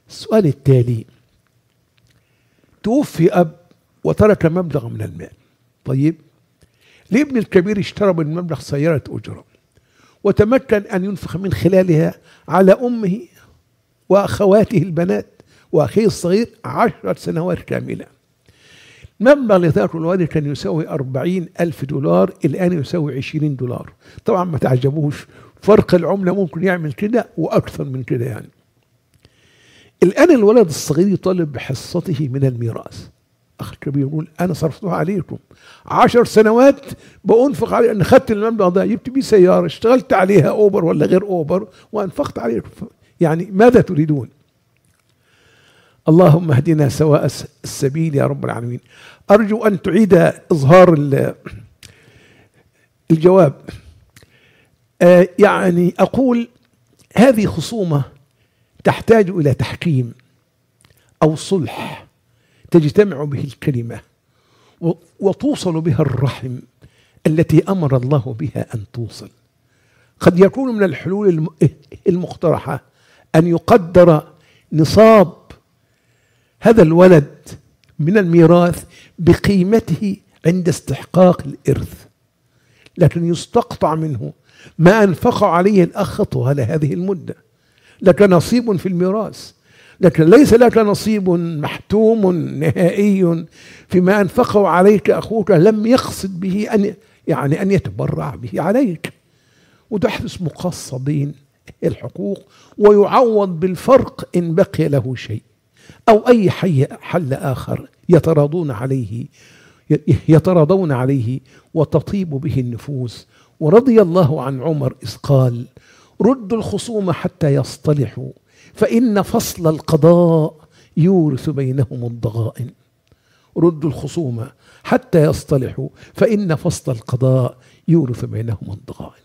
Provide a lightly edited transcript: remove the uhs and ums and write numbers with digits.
السؤال التالي: توفي أب وترك مبلغ من المال. طيب، الابن الكبير اشترى بالمبلغ سيارة أجرة وتمكن أن ينفق من خلالها على أمه وأخواته البنات وأخيه الصغير 10 سنوات كاملة. المبلغ اللي ذاته الوالد كان يساوي 40,000 دولار، الآن يساوي 20 دولار. طبعا ما تعجبوش، فرق العملة ممكن يعمل كده وأكثر من كده يعني. الآن الولد الصغير يطالب بحصته من الميراث. أخ الكبير يقول: أنا صرفتها عليكم 10 سنوات بأنفق عليه، أن خدت المبلغ ده جبت بيه سيارة، اشتغلت عليها أوبر ولا غير أوبر وأنفقت عليكم، يعني ماذا تريدون؟ اللهم اهدنا سواء السبيل يا رب العالمين. أرجو أن تعيد إظهار الجواب. يعني أقول هذه خصومة تحتاج إلى تحكيم أو صلح تجتمع به الكلمة وتوصل بها الرحم التي أمر الله بها أن توصل. قد يكون من الحلول المقترحة أن يقدر نصاب هذا الولد من الميراث بقيمته عند استحقاق الإرث، لكن يستقطع منه ما أنفق عليه الأخ طوال هذه المدة. لك نصيب في الميراث، لكن ليس لك نصيب محتوم نهائي فيما أنفقه عليك أخوك لم يقصد به أن يتبرع به عليك، وتحدث مقاصة بين الحقوق ويعوض بالفرق إن بقي له شيء أو أي حل آخر يتراضون عليه وتطيب به النفوس. ورضي الله عن عمر إذ قال: ردوا الخصوم حتى يصطلحوا فإن فصل القضاء يورث بينهم الضغائن. ردوا الخصوم حتى يصطلحوا فإن فصل القضاء يورث بينهم الضغائن.